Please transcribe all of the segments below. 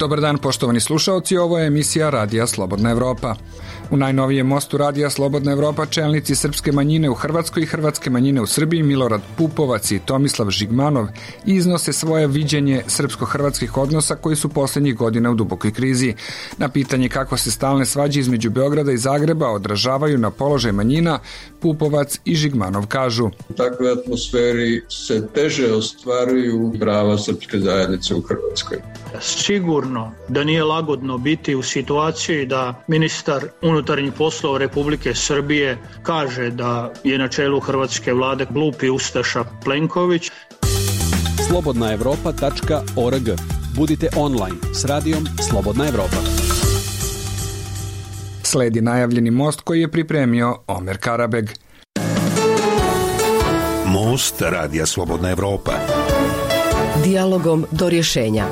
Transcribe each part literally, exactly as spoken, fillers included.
Dobar dan, poštovani slušaoci, ovo je emisija Radija Slobodna Evropa. U najnovijem mostu Radija Slobodna Evropa čelnici srpske manjine u Hrvatskoj i hrvatske manjine u Srbiji Milorad Pupovac i Tomislav Žigmanov iznose svoje viđenje srpsko-hrvatskih odnosa koji su posljednjih godina u dubokoj krizi. Na pitanje kako se stalne svađe između Beograda i Zagreba odražavaju na položaj manjina, Pupovac i Žigmanov kažu: u takvoj atmosferi se teže ostvaruju prava srpske zajednice u Hrvatskoj. Sigurno da nije lagodno biti u situaciji da ministar unutarnjih poslova Republike Srbije kaže da je na čelu hrvatske vlade glupi ustaša Plenković. slobodna evropa tačka org. Budite online s radijom Slobodna Evropa. Sledi najavljeni most koji je pripremio Omer Karabeg. Most Radija Slobodna Evropa. Dijalogom do rješenja.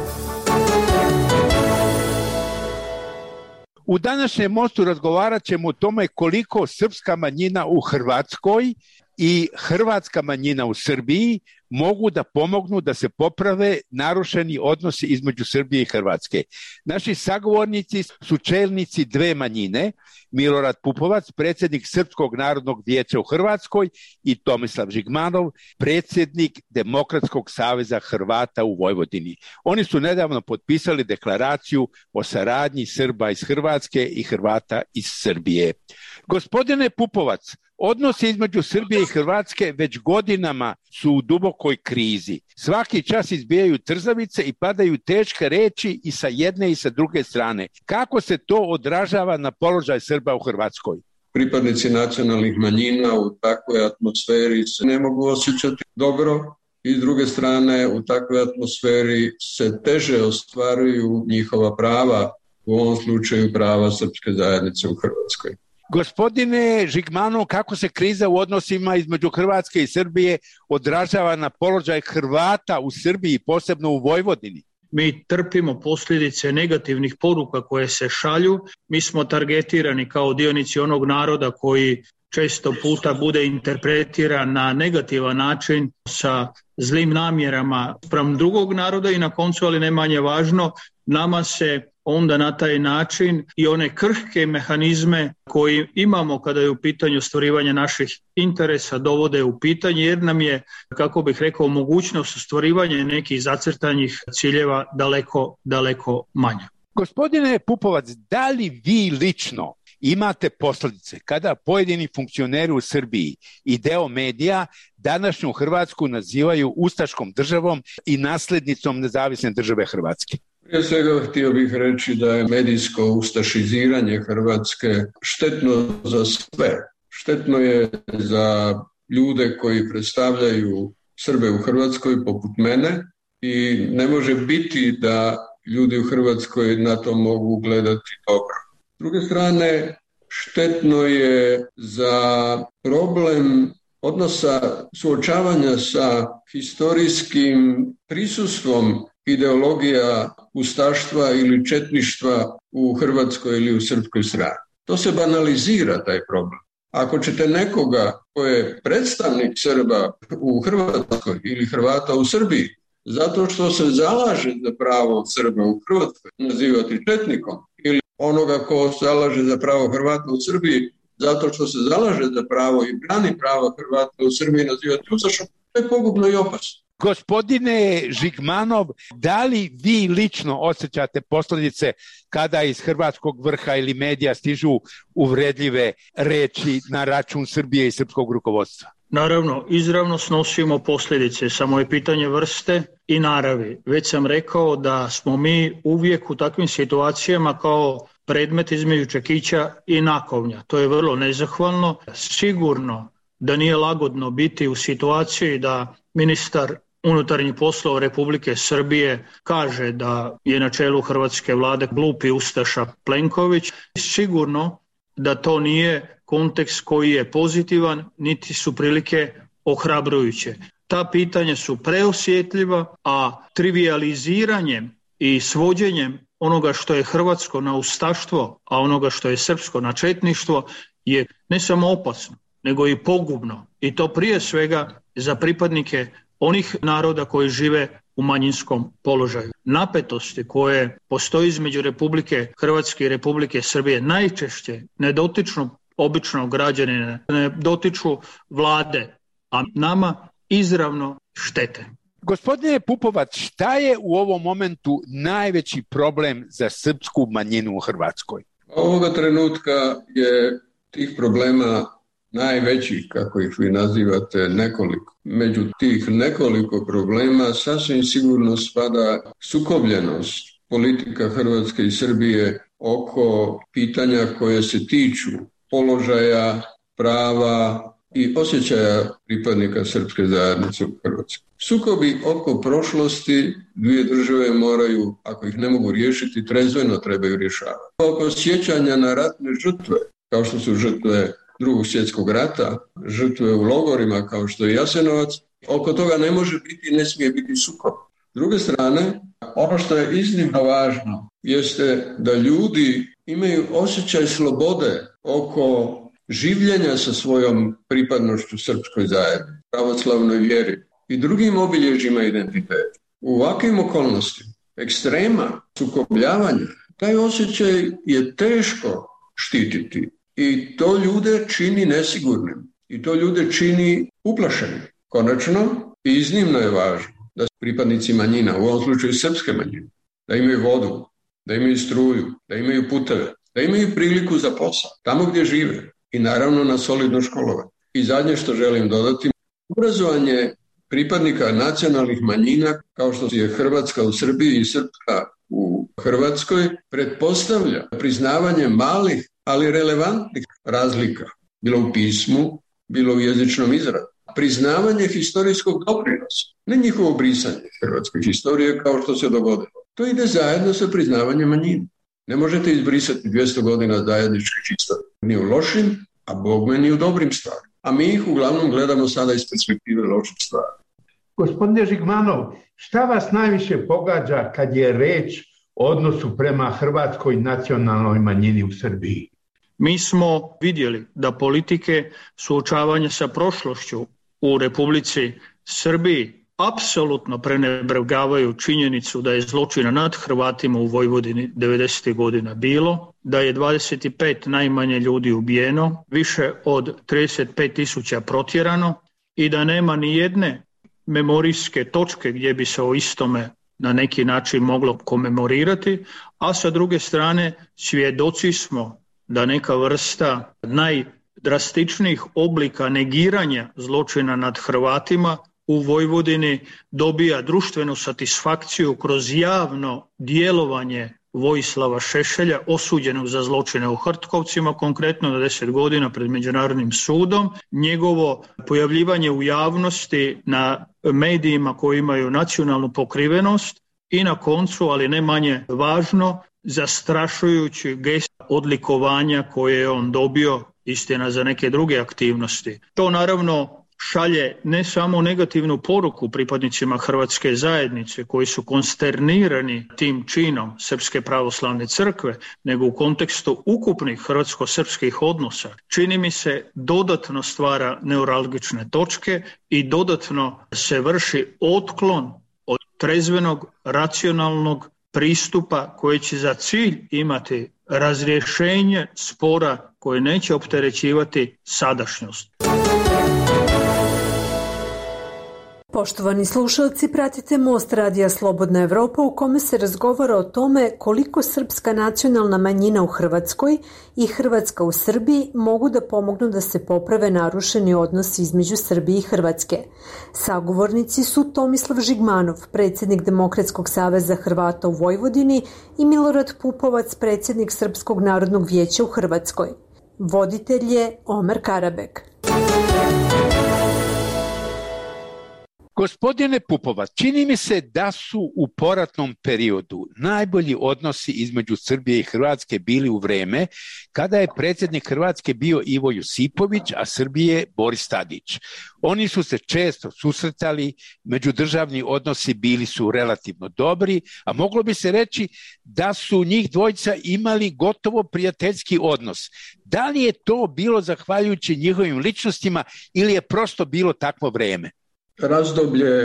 U današnjem mostu razgovarat ćemo o tome koliko srpska manjina u Hrvatskoj i hrvatska manjina u Srbiji mogu da pomognu da se poprave narušeni odnosi između Srbije i Hrvatske. Naši sagovornici su čelnici dve manjine, Milorad Pupovac, predsjednik Srpskog narodnog vijeća u Hrvatskoj, i Tomislav Žigmanov, predsjednik Demokratskog saveza Hrvata u Vojvodini. Oni su nedavno potpisali deklaraciju o saradnji Srba iz Hrvatske i Hrvata iz Srbije. Gospodine Pupovac, odnosi između Srbije i Hrvatske već godinama su u dubokoj krizi. Svaki čas izbijaju trzavice i padaju teške reči i sa jedne i sa druge strane. Kako se to odražava na položaj Srba u Hrvatskoj? Pripadnici nacionalnih manjina u takvoj atmosferi se ne mogu osjećati dobro i s druge strane u takvoj atmosferi se teže ostvaruju njihova prava, u ovom slučaju prava srpske zajednice u Hrvatskoj. Gospodine Žigmanov, kako se kriza u odnosima između Hrvatske i Srbije odražava na položaj Hrvata u Srbiji, posebno u Vojvodini? Mi trpimo posljedice negativnih poruka koje se šalju. Mi smo targetirani kao dionici onog naroda koji često puta bude interpretiran na negativan način sa zlim namjerama spram drugog naroda i na koncu, ali ne manje važno, nama se onda na taj način i one krhke mehanizme koji imamo kada je u pitanju ostvarivanje naših interesa dovode u pitanje, jer nam je, kako bih rekao, mogućnost ostvarivanja nekih zacrtanih ciljeva daleko, daleko manja. Gospodine Pupovac, da li vi lično imate posljedice kada pojedini funkcioneri u Srbiji i deo medija današnju Hrvatsku nazivaju ustaškom državom i nasljednicom nezavisne države Hrvatske? Prije svega htio bih reći da je medijsko ustašiziranje Hrvatske štetno za sve. Štetno je za ljude koji predstavljaju Srbe u Hrvatskoj poput mene i ne može biti da ljudi u Hrvatskoj na to mogu gledati dobro. S druge strane, štetno je za problem odnosa suočavanja sa historijskim prisustvom ideologija ustaštva ili četništva u Hrvatskoj ili u srpskoj strani. To se banalizira, taj problem. Ako ćete nekoga ko je predstavnik Srba u Hrvatskoj ili Hrvata u Srbiji, zato što se zalaže za pravo Srba u Hrvatskoj, nazivati četnikom, ili onoga ko zalaže za pravo Hrvata u Srbiji, zato što se zalaže za pravo i brani pravo Hrvata u Srbiji, nazivati ustašom, to je pogubno i opasno. Gospodine Žigmanov, da li vi lično osjećate posljedice kada iz hrvatskog vrha ili medija stižu uvredljive reči na račun Srbije i srpskog rukovodstva? Naravno, izravno snosimo posljedice, samo je pitanje vrste i naravi. Već sam rekao da smo mi uvijek u takvim situacijama kao predmet između čekića i nakovnja. To je vrlo nezahvalno. Sigurno da nije lagodno biti u situaciji da ministar unutarnjih poslova Republike Srbije kaže da je na čelu hrvatske vlade glupi ustaša Plenković. Sigurno da to nije kontekst koji je pozitivan, niti su prilike ohrabrujuće. Ta pitanja su preosjetljiva, a trivijaliziranjem i svođenjem onoga što je hrvatsko na ustaštvo, a onoga što je srpsko na četništvo je ne samo opasno, nego i pogubno. I to prije svega za pripadnike onih naroda koji žive u manjinskom položaju. Napetosti koje postoji između Republike Hrvatske i Republike Srbije najčešće ne dotiču običnog građanina, ne dotiču vlade, a nama izravno štete. Gospodine Pupovac, šta je u ovom momentu najveći problem za srpsku manjinu u Hrvatskoj? Ovoga trenutka je tih problema najvećih, kako ih vi nazivate, nekoliko. Među tih nekoliko problema sasvim sigurno spada sukobljenost politika Hrvatske i Srbije oko pitanja koje se tiču položaja, prava i osjećaja pripadnika srpske zajednice u Hrvatskoj. Sukobi oko prošlosti dvije države moraju, ako ih ne mogu riješiti, trezveno trebaju rješavati. Oko sjećanja na ratne žrtve, kao što su žrtve Drugog svjetskog rata, žrtve u logorima kao što je Jasenovac, oko toga ne može biti i ne smije biti sukob. S druge strane, ono što je iznimno važno jeste da ljudi imaju osjećaj slobode oko življenja sa svojom pripadnošću srpskoj zajednici, pravoslavnoj vjeri i drugim obilježjima identiteta. U ovakvim okolnostima, ekstrema, sukobljavanja, taj osjećaj je teško štititi i to ljude čini nesigurnim i to ljude čini uplašenim. Konačno, iznimno je važno da pripadnici manjina, u ovom slučaju srpske manjine, da imaju vodu, da imaju struju, da imaju puteve, da imaju priliku za posao, tamo gdje žive i naravno na solidno školovanje. I zadnje što želim dodati, obrazovanje pripadnika nacionalnih manjina, kao što je Hrvatska u Srbiji i Srpska u Hrvatskoj, pretpostavlja priznavanje malih, ali relevantnih razlika, bilo u pismu, bilo u jezičnom izrazu. Priznavanje historijskog doprinosa, ne njihovo brisanje hrvatske historije kao što se dogodilo. To ide zajedno sa priznavanjem manjina. Ne možete izbrisati dvjesto godina zajedničkih historije. Ni u lošim, a bogme ni u dobrim stvarima. A mi ih uglavnom gledamo sada iz perspektive loših stvari. Gospodine Žigmanov, šta vas najviše pogađa kad je reč o odnosu prema hrvatskoj nacionalnoj manjini u Srbiji? Mi smo vidjeli da politike suočavanja sa prošlošću u Republici Srbiji apsolutno prenebregavaju činjenicu da je zločina nad Hrvatima u Vojvodini devedesetih godina bilo, da je dvadeset pet najmanje ljudi ubijeno, više od trideset pet tisuća protjerano i da nema ni jedne memorijske točke gdje bi se o istome na neki način moglo komemorirati, a sa druge strane svjedoci smo da neka vrsta najdrastičnijih oblika negiranja zločina nad Hrvatima u Vojvodini dobija društvenu satisfakciju kroz javno djelovanje Vojislava Šešelja, osuđenog za zločine u Hrtkovcima, konkretno na deset godina pred Međunarodnim sudom, njegovo pojavljivanje u javnosti na medijima koji imaju nacionalnu pokrivenost i na koncu, ali ne manje važno, zastrašujući gest odlikovanja koje je on dobio, istina za neke druge aktivnosti. To naravno šalje ne samo negativnu poruku pripadnicima hrvatske zajednice koji su konsternirani tim činom Srpske pravoslavne crkve, nego u kontekstu ukupnih hrvatsko-srpskih odnosa. Čini mi se dodatno stvara neuralgične točke i dodatno se vrši otklon od trezvenog, racionalnog pristupa koji će za cilj imati razrješenje spora koje neće opterećivati sadašnjost. Poštovani slušalci, pratite Most Radija Slobodna Evropa u kome se razgovara o tome koliko srpska nacionalna manjina u Hrvatskoj i Hrvatska u Srbiji mogu da pomognu da se poprave narušeni odnosi između Srbije i Hrvatske. Sagovornici su Tomislav Žigmanov, predsjednik Demokratskog saveza Hrvata u Vojvodini, i Milorad Pupovac, predsjednik Srpskog narodnog vijeća u Hrvatskoj. Voditelj je Omer Karabek. Gospodine Pupovac, čini mi se da su u poratnom periodu najbolji odnosi između Srbije i Hrvatske bili u vreme kada je predsjednik Hrvatske bio Ivo Josipović, a Srbije Boris Tadić. Oni su se često susretali, međudržavni odnosi bili su relativno dobri, a moglo bi se reći da su njih dvojica imali gotovo prijateljski odnos. Da li je to bilo zahvaljujući njihovim ličnostima ili je prosto bilo takvo vreme? Razdoblje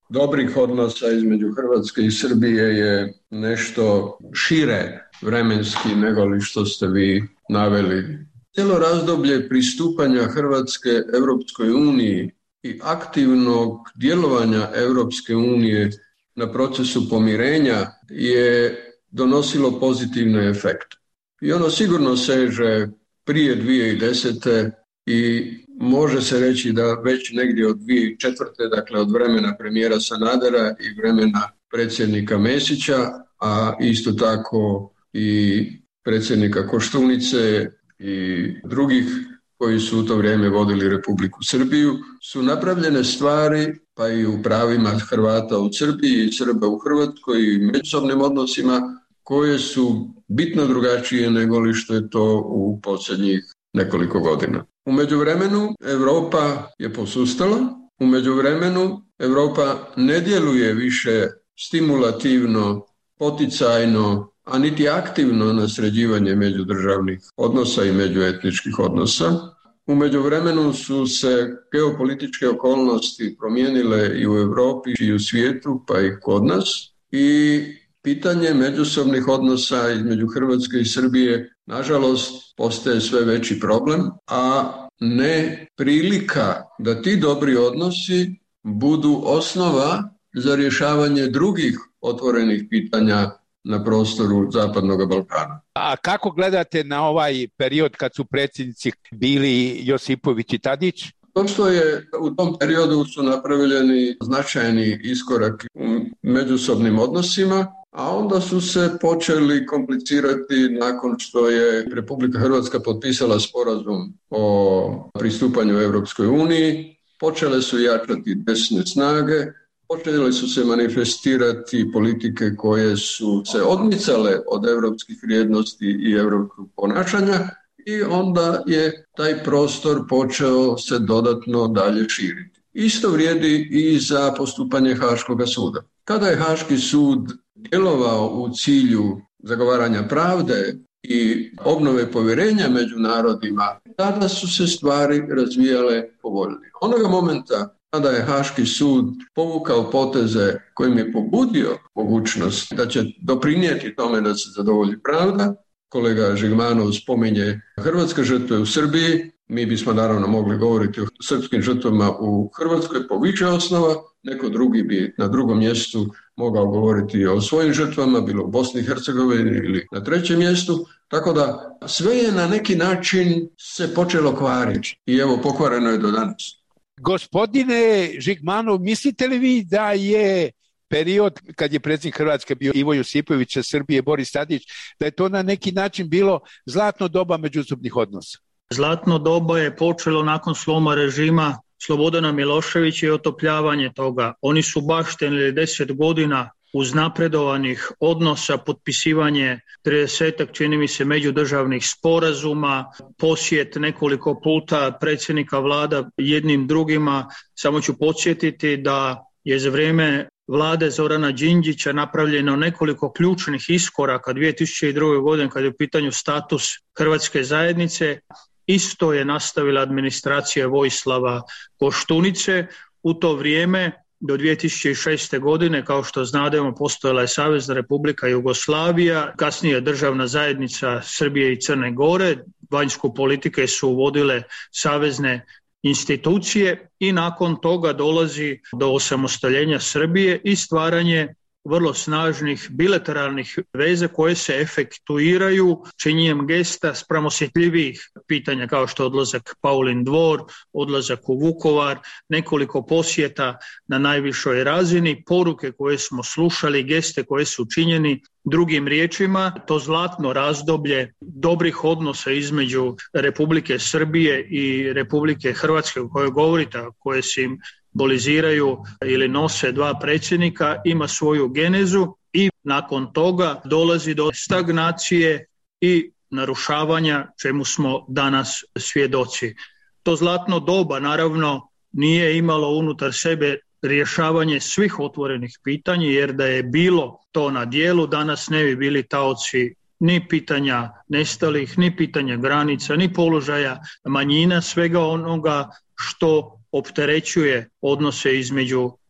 dobrih odnosa između Hrvatske i Srbije je nešto šire vremenski nego li što ste vi naveli. Cijelo razdoblje pristupanja Hrvatske Europskoj uniji i aktivnog djelovanja Europske unije na procesu pomirenja je donosilo pozitivne efekte. I ono sigurno seže prije dvije tisuće desete i može se reći da već negdje od dvije tisuće četvrte. dakle od vremena premijera Sanadera i vremena predsjednika Mesića, a isto tako i predsjednika Koštunice i drugih koji su u to vrijeme vodili Republiku Srbiju, su napravljene stvari, pa i u pravima Hrvata u Srbiji i Srba u Hrvatskoj i međusobnim odnosima, koje su bitno drugačije nego li što je to u posljednjih nekoliko godina. U međuvremenu Europa je posustala, u međuvremenu Europa ne djeluje više stimulativno, poticajno, a niti aktivno na sređivanje međudržavnih odnosa i međuetničkih odnosa. U međuvremenu su se geopolitičke okolnosti promijenile i u Europi i u svijetu, pa i kod nas, i pitanje međusobnih odnosa između Hrvatske i Srbije, nažalost, postaje sve veći problem, a ne prilika da ti dobri odnosi budu osnova za rješavanje drugih otvorenih pitanja na prostoru Zapadnog Balkana. A kako gledate na ovaj period kad su predsjednici bili Josipović i Tadić? To što je u tom periodu su napravljeni značajni iskorak u međusobnim odnosima, a onda su se počeli komplicirati nakon što je Republika Hrvatska potpisala sporazum o pristupanju Europskoj uniji, počele su jačati desne snage, počele su se manifestirati politike koje su se odmicale od europskih vrijednosti i europskog ponašanja i onda je taj prostor počeo se dodatno dalje širiti. Isto vrijedi i za postupanje Haškoga suda. Kada je Haški sud djelovao u cilju zagovaranja pravde i obnove povjerenja među narodima, tada su se stvari razvijale povoljnije. Onoga momenta kada je Haški sud povukao poteze kojim je pobudio mogućnost da će doprinijeti tome da se zadovolji pravda, kolega Žigmanov spominje hrvatske žrtve u Srbiji, mi bismo naravno mogli govoriti o srpskim žrtvama u Hrvatskoj po više osnova, neko drugi bi na drugom mjestu mogao govoriti o svojim žrtvama, bilo u Bosni i Hercegovini ili na trećem mjestu, tako da sve je na neki način se počelo kvariti i evo pokvareno je do danas. Gospodine Žigmanov, mislite li vi da je period kad je predsjednik Hrvatske bio Ivo Josipović, a Srbije Boris Tadić, da je to na neki način bilo zlatno doba međusobnih odnosa? Zlatno doba je počelo nakon sloma režima Slobodana Miloševića i otopljavanje toga. Oni su baštenili deset godina uznapredovanih odnosa, potpisivanje tridesetak, čini mi se, međudržavnih sporazuma, posjet nekoliko puta predsjednika vlada jednim drugima. Samo ću podsjetiti da je za vrijeme vlade Zorana Đinđića napravljeno nekoliko ključnih iskoraka dvije tisuće druge. godine kad je u pitanju status Hrvatske zajednice. Isto je nastavila administracija Vojislava Koštunice. U to vrijeme do dvije tisuće šeste. godine, kao što znademo, postojala je Savezna Republika Jugoslavija, kasnije državna zajednica Srbije i Crne Gore, vanjsku politike su vodile savezne institucije i nakon toga dolazi do osamostaljenja Srbije i stvaranje vrlo snažnih bilateralnih veza koje se efektuiraju činjenjem gesta spram osjetljivijih pitanja kao što je odlazak Paulin dvor, odlazak u Vukovar, nekoliko posjeta na najvišoj razini, poruke koje smo slušali, geste koje su činjeni. Drugim riječima, to zlatno razdoblje dobrih odnosa između Republike Srbije i Republike Hrvatske o kojoj govorite, koje simboliziraju ili nose dva predsjednika, ima svoju genezu i nakon toga dolazi do stagnacije i narušavanja čemu smo danas svjedoci. To zlatno doba naravno nije imalo unutar sebe rješavanje svih otvorenih pitanja, jer da je bilo to na dijelu, danas ne bi bili taoci ni pitanja nestalih, ni pitanja granica, ni položaja manjina, svega onoga što opterećuje odnose između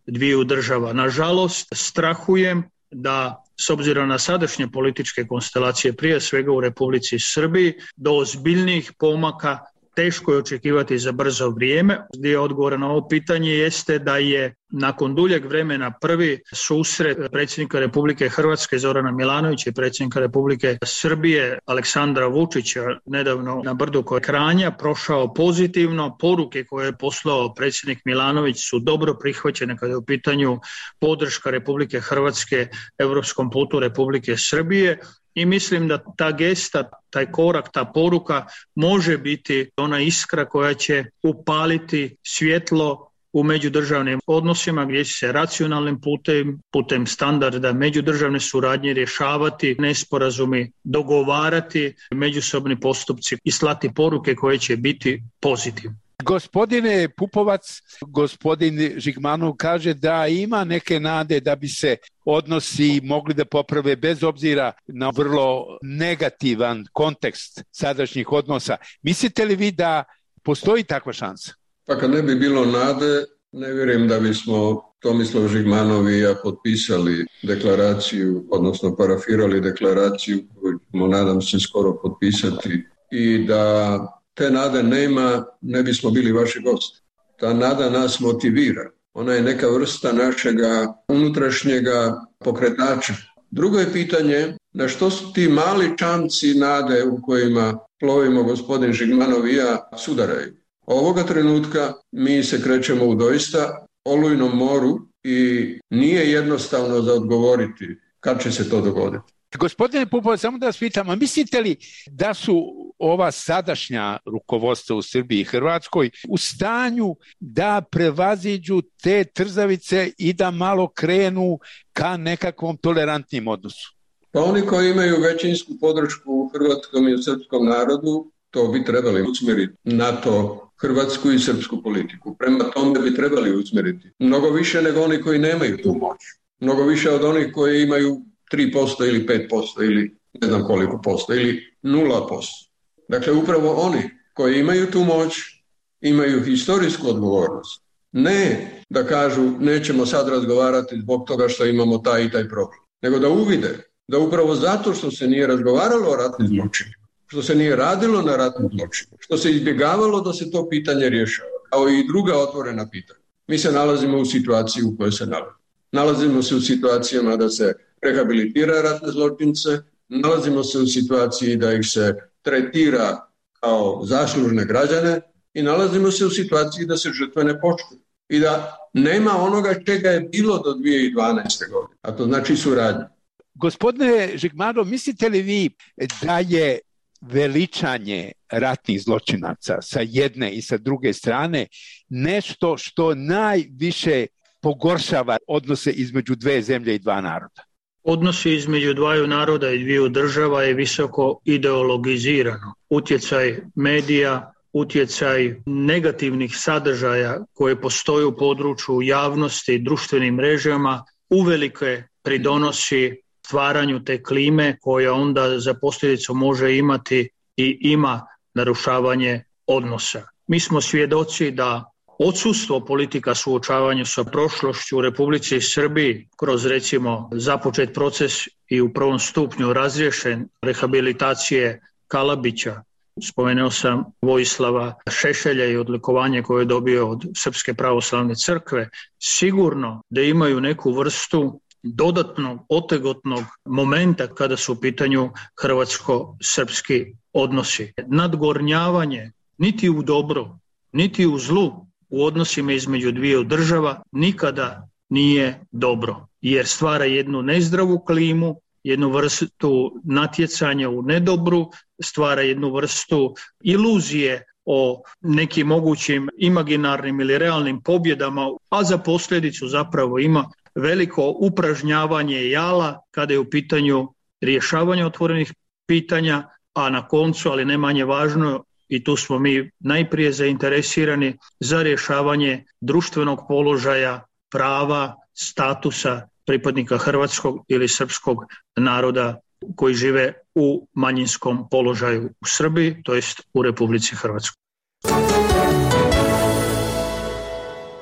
dviju država. Nažalost, strahujem da s obzirom na sadašnje političke konstelacije, prije svega u Republici Srbiji, do ozbiljnijih pomaka teško je očekivati za brzo vrijeme. Dio odgovora na ovo pitanje jeste da je nakon duljeg vremena prvi susret predsjednika Republike Hrvatske Zorana Milanovića i predsjednika Republike Srbije Aleksandra Vučića nedavno na brdu kod Kranja prošao pozitivno. Poruke koje je poslao predsjednik Milanović su dobro prihvaćene kada je u pitanju podrška Republike Hrvatske europskom putu Republike Srbije. I mislim da ta gesta, taj korak, ta poruka može biti ona iskra koja će upaliti svjetlo u međudržavnim odnosima gdje će se racionalnim putem, putem standarda međudržavne suradnje rješavati nesporazumi, dogovarati međusobni postupci i slati poruke koje će biti pozitivne. Gospodine Pupovac, gospodin Žigmanov kaže da ima neke nade da bi se odnosi mogli da poprave bez obzira na vrlo negativan kontekst sadašnjih odnosa. Mislite li vi da postoji takva šansa? Pa kad ne bi bilo nade, ne vjerujem da bismo Tomislav Žigmanov i ja potpisali deklaraciju, odnosno parafirali deklaraciju koju ćemo, nadam se, skoro potpisati, i da te nade nema, ne bismo bili vaši gosti. Ta nada nas motivira. Ona je neka vrsta našega unutrašnjega pokretača. Drugo je pitanje na što su ti mali čamci nade u kojima plovimo gospodin Žigmanov i ja sudaraju. Ovoga trenutka mi se krećemo u doista olujnom moru i nije jednostavno za odgovoriti kad će se to dogoditi. Gospodine Pupovac, samo da vas pitam, a mislite li da su ova sadašnja rukovodstva u Srbiji i Hrvatskoj u stanju da prevaziđu te trzavice i da malo krenu ka nekakvom tolerantnim odnosu? Pa oni koji imaju većinsku podršku u hrvatskom i u srpskom narodu, to bi trebali usmjeriti na to hrvatsku i srpsku politiku. Prema tome bi trebali usmjeriti. Mnogo više nego oni koji nemaju tu moć. Mnogo više od onih koji imaju tri posto ili pet posto ili ne znam koliko posto ili nula posto. Dakle, upravo oni koji imaju tu moć imaju historijsku odgovornost. Ne da kažu nećemo sad razgovarati zbog toga što imamo taj i taj problem, nego da uvide da upravo zato što se nije razgovaralo o ratnim zločinima, što se nije radilo na ratnim zločinima, što se izbjegavalo da se to pitanje rješava, kao i druga otvorena pitanja. Mi se nalazimo u situaciji u kojoj se nalazimo. Nalazimo se u situacijama da se rehabilitira ratne zločince, nalazimo se u situaciji da ih se tretira kao zaslužne građane i nalazimo se u situaciji da se žrtve ne poštuju i da nema onoga čega je bilo do dvije tisuće dvanaeste. godine, a to znači suradnja. Gospodine Žigmanov, mislite li vi da je veličanje ratnih zločinaca sa jedne i sa druge strane nešto što najviše pogoršava odnose između dve zemlje i dva naroda? Odnosi između dvaju naroda i dviju država je visoko ideologizirano. Utjecaj medija, utjecaj negativnih sadržaja koje postoje u području javnosti i društvenim mrežama uvelike pridonosi stvaranju te klime koja onda za posljedicu može imati i ima narušavanje odnosa. Mi smo svjedoci da odsustvo politika suočavanja sa prošlošću u Republici Srbiji kroz recimo započet proces i u prvom stupnju razriješen rehabilitacije Kalabića. Spomenuo sam Vojislava Šešelja i odlikovanje koje je dobio od Srpske pravoslavne crkve. Sigurno da imaju neku vrstu dodatnog otegotnog momenta kada su u pitanju hrvatsko-srpski odnosi. Nadgornjavanje niti u dobro, niti u zlu u odnosima između dviju država nikada nije dobro, jer stvara jednu nezdravu klimu, jednu vrstu natjecanja u nedobru, stvara jednu vrstu iluzije o nekim mogućim imaginarnim ili realnim pobjedama, a za posljedicu zapravo ima veliko upražnjavanje jala kada je u pitanju rješavanje otvorenih pitanja, a na koncu, ali ne manje važno, i tu smo mi najprije zainteresirani za rješavanje društvenog položaja, prava, statusa pripadnika hrvatskog ili srpskog naroda koji žive u manjinskom položaju u Srbiji, to jest u Republici Hrvatskoj.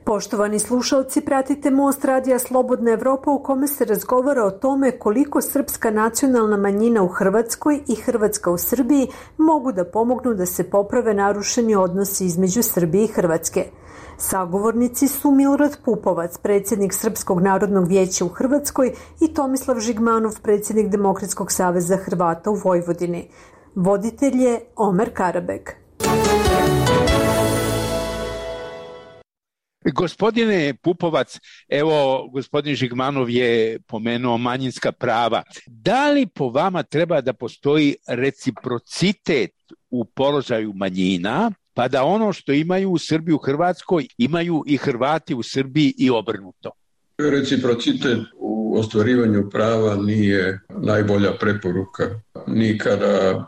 Poštovani slušalci, pratite Most radija Slobodna Evropa u kome se razgovara o tome koliko srpska nacionalna manjina u Hrvatskoj i Hrvatska u Srbiji mogu da pomognu da se poprave narušeni odnosi između Srbije i Hrvatske. Sagovornici su Milorad Pupovac, predsjednik Srpskog narodnog vijeća u Hrvatskoj, i Tomislav Žigmanov, predsjednik Demokratskog saveza Hrvata u Vojvodini. Voditelj je Omer Karabek. Gospodine Pupovac, evo gospodin Žigmanov je pomenuo manjinska prava. Da li po vama treba da postoji reciprocitet u položaju manjina, pa da ono što imaju u Srbiji u Hrvatskoj imaju i Hrvati u Srbiji i obrnuto? Reciprocitet u ostvarivanju prava nije najbolja preporuka. Nikada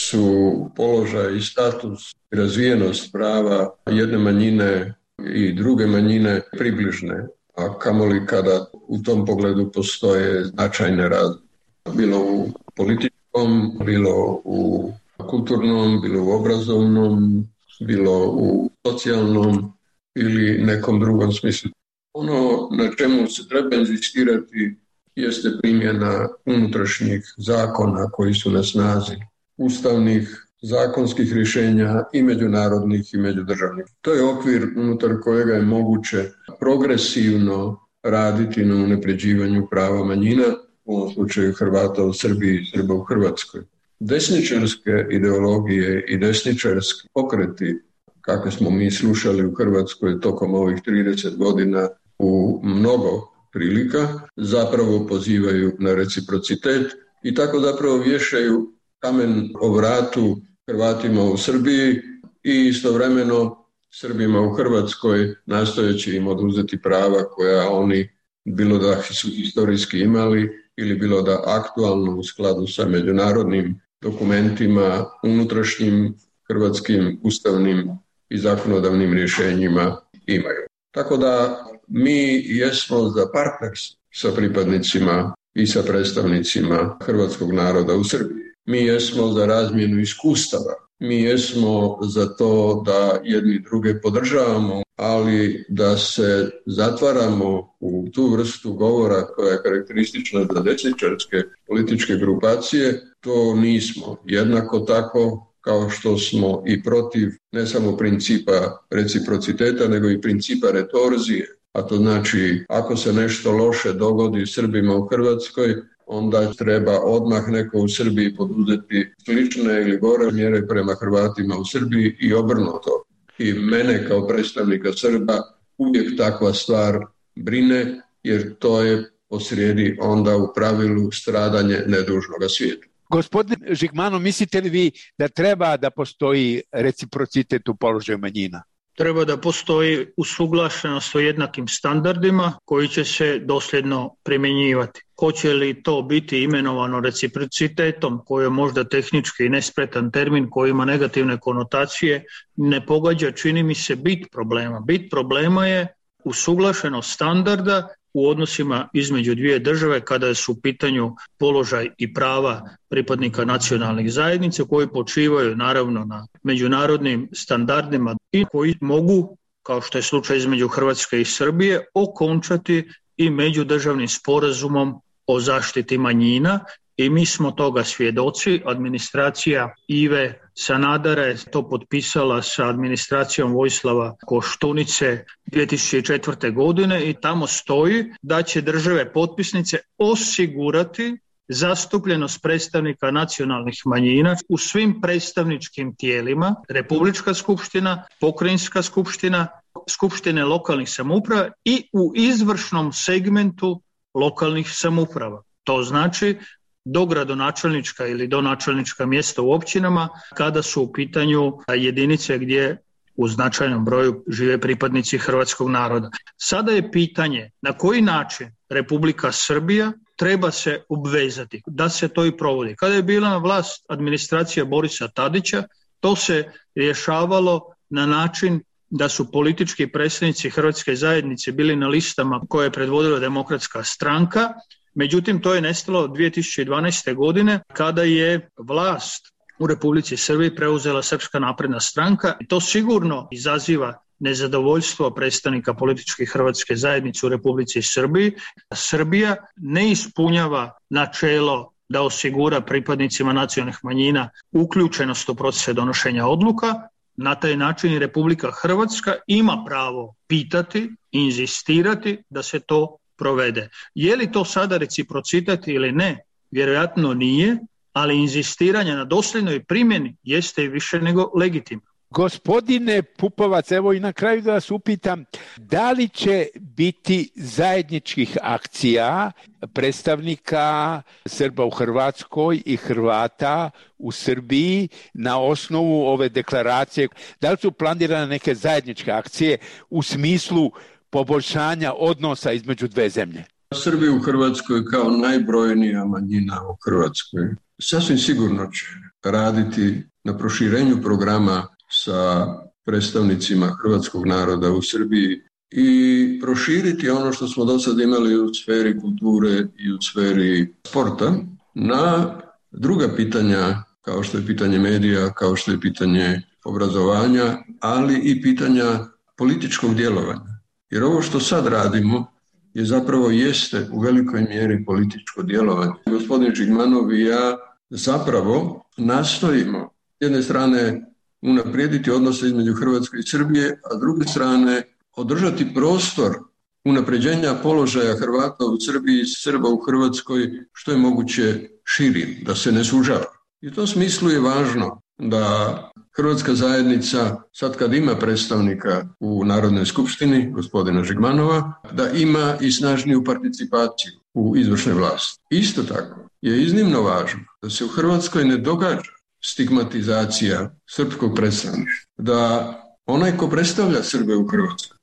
su položaj i status i razvijenost prava jedne manjine i druge manjine približne, a kamoli kada u tom pogledu postoje značajne razlike. Bilo u političkom, bilo u kulturnom, bilo u obrazovnom, bilo u socijalnom ili nekom drugom smislu. Ono na čemu se treba inzistirati jeste primjena unutrašnjih zakona koji su na snazi, ustavnih, zakonskih rješenja i međunarodnih i međudržavnih. To je okvir unutar kojega je moguće progresivno raditi na unapređivanju prava manjina, u ovom slučaju Hrvata u Srbiji i Srba u Hrvatskoj. Desničarske ideologije i desničarski pokreti, kakve smo mi slušali u Hrvatskoj tokom ovih trideset godina u mnogo prilika, zapravo pozivaju na reciprocitet i tako zapravo vješaju kamen o vratu Hrvatima u Srbiji i istovremeno Srbima u Hrvatskoj, nastojeći im oduzeti prava koja oni bilo da su historijski imali ili bilo da aktualno u skladu sa međunarodnim dokumentima, unutrašnjim hrvatskim ustavnim i zakonodavnim rješenjima imaju. Tako da mi jesmo za partnerstvo sa pripadnicima i sa predstavnicima hrvatskog naroda u Srbiji. Mi jesmo za razmjenu iskustava, mi jesmo za to da jedni druge podržavamo, ali da se zatvaramo u tu vrstu govora koja je karakteristična za desničarske političke grupacije, to nismo. Jednako tako kao što smo i protiv ne samo principa reciprociteta, nego i principa retorzije. A to znači, ako se nešto loše dogodi Srbima u Hrvatskoj, onda treba odmah neko u Srbiji poduzeti slične ili gore mjere prema Hrvatima u Srbiji i obrnuto. I mene kao predstavnika Srba uvijek takva stvar brine, jer to je posrijedi onda u pravilu stradanje nedužnoga svijeta. Gospodine Žigmanov, mislite li vi da treba da postoji reciprocitet u položaju manjina? Treba da postoji usuglašenost o jednakim standardima koji će se dosljedno primjenjivati. Hoće li to biti imenovano reciprocitetom, koji je možda tehnički nespretan termin koji ima negativne konotacije, ne pogađa, čini mi se, bit problema. Bit problema je usuglašenost standarda u odnosima između dvije države kada su u pitanju položaj i prava pripadnika nacionalnih zajednica koji počivaju naravno na međunarodnim standardima i koji mogu, kao što je slučaj između Hrvatske i Srbije, okončati i međudržavnim sporazumom o zaštiti manjina. I mi smo toga svjedoci. Administracija Ive Sanadera je to potpisala sa administracijom Vojislava Koštunice dvije tisuće četvrte. godine i tamo stoji da će države potpisnice osigurati zastupljenost predstavnika nacionalnih manjina u svim predstavničkim tijelima, Republička skupština, Pokrajinska skupština, skupštine lokalnih samouprava i u izvršnom segmentu lokalnih samouprava. To znači do gradonačelnička ili do načelnička mjesta u općinama kada su u pitanju jedinice gdje u značajnom broju žive pripadnici hrvatskog naroda. Sada je pitanje na koji način Republika Srbija treba se obvezati da se to i provodi. Kada je bila na vlast administracija Borisa Tadića, to se rješavalo na način da su politički predstavnici hrvatske zajednice bili na listama koje je predvodila Demokratska stranka. Međutim, to je nestalo dvije tisuće dvanaeste. godine kada je vlast u Republici Srbiji preuzela Srpska napredna stranka i to sigurno izaziva nezadovoljstvo predstavnika političke hrvatske zajednice u Republici Srbiji. Srbija ne ispunjava načelo da osigura pripadnicima nacionalnih manjina uključenost u procese donošenja odluka. Na taj način Republika Hrvatska ima pravo pitati i inzistirati da se to provede. Je li to sada reciprocitet ili ne? Vjerojatno nije, ali inzistiranje na dosljednoj primjeni jeste i više nego legitimno. Gospodine Pupovac, evo i na kraju da vas upitam, da li će biti zajedničkih akcija predstavnika Srba u Hrvatskoj i Hrvata u Srbiji na osnovu ove deklaracije? Da li su planirane neke zajedničke akcije u smislu poboljšanja odnosa između dve zemlje? Srbi u Hrvatskoj kao najbrojnija manjina u Hrvatskoj sasvim sigurno će raditi na proširenju programa sa predstavnicima hrvatskog naroda u Srbiji i proširiti ono što smo do sad imali u sferi kulture i u sferi sporta na druga pitanja, kao što je pitanje medija, kao što je pitanje obrazovanja, ali i pitanja političkog djelovanja. Jer ovo što sad radimo je zapravo jeste u velikoj mjeri političko djelovanje. Gospodin Žigmanov i ja zapravo nastojimo s jedne strane unaprijediti odnose između Hrvatske i Srbije, a s druge strane održati prostor unapređenja položaja Hrvata u Srbiji i Srba u Hrvatskoj što je moguće širim, da se ne sužava. I u tom smislu je važno da Hrvatska zajednica, sad kad ima predstavnika u Narodnoj skupštini, gospodina Žigmanova, da ima i snažniju participaciju u izvršnoj vlasti. Isto tako je iznimno važno da se u Hrvatskoj ne događa stigmatizacija srpskog predstavništva, da onaj ko predstavlja Srbe u Hrvatskoj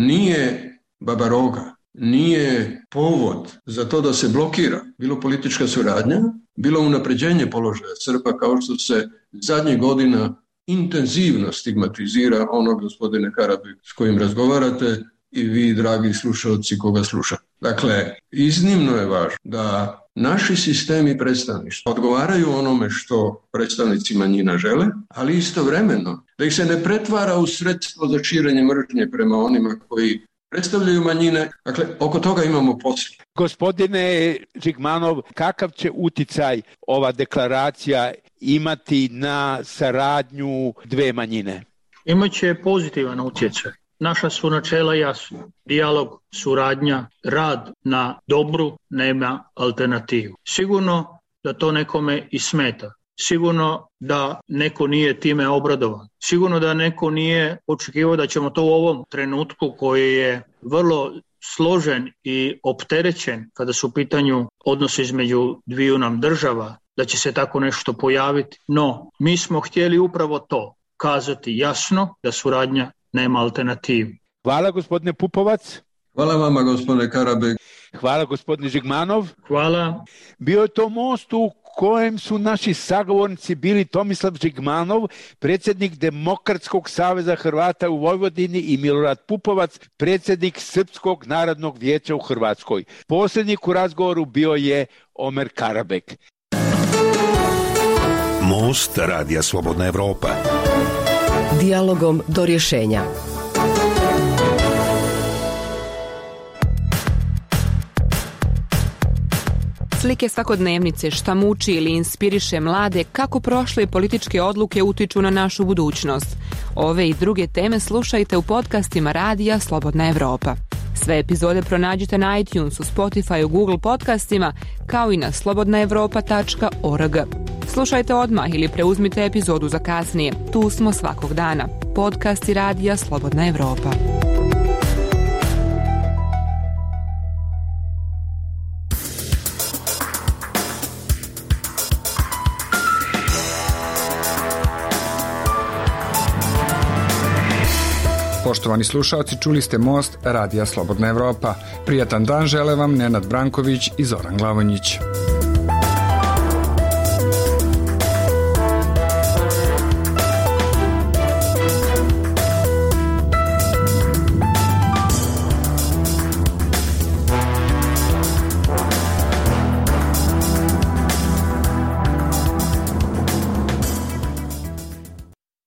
nije babaroga, nije povod za to da se blokira bilo politička suradnja, bilo unapređenje položaja Srba, kao što se zadnjih godina intenzivno stigmatizira onog gospodine Karabek s kojim razgovarate i vi, dragi slušalci, koga slušate. Dakle, iznimno je važno da naši sistemi predstavništva odgovaraju onome što predstavnici manjina žele, ali istovremeno da ih se ne pretvara u sredstvo za širenje mržnje prema onima koji predstavljaju manjine. Dakle, oko toga imamo posla. Gospodine Žigmanov, kakav će uticaj ova deklaracija imati na saradnju dve manjine? Imaće pozitivan utjecaj. Naša su načela jasna. Dijalog, suradnja, rad na dobru nema alternativu. Sigurno da to nekome i smeta. Sigurno da neko nije time obradovan. Sigurno da neko nije očekivao da ćemo to u ovom trenutku koji je vrlo složen i opterećen kada su u pitanju odnosi između dviju nam država, da će se tako nešto pojaviti. No, mi smo htjeli upravo to, kazati jasno da suradnja nema alternativu. Hvala gospodine Pupovac. Hvala vama gospodine Karabek. Hvala gospodine Žigmanov. Hvala. Bio je to most u kojem su naši sagovornici bili Tomislav Žigmanov, predsjednik Demokratskog saveza Hrvata u Vojvodini, i Milorad Pupovac, predsjednik Srpskog narodnog vijeća u Hrvatskoj. Posljednik u razgovoru bio je Omer Karabek. Most Radija Slobodna Evropa. Dijalogom do rješenja. Slike svakodnevnice, šta muči ili inspiriše mlade, kako prošle političke odluke utiču na našu budućnost. Ove i druge teme slušajte u podcastima Radija Slobodna Evropa. Sve epizode pronađite na iTunesu, Spotify, Google podcastima, kao i na slobodna evropa tačka org. Slušajte odmah ili preuzmite epizodu za kasnije. Tu smo svakog dana. Podcasti Radija Slobodna Evropa. Poštovani slušalci, čuli ste Most Radija Slobodna Evropa. Prijatan dan žele vam Nenad Branković i Zoran Glavonjić.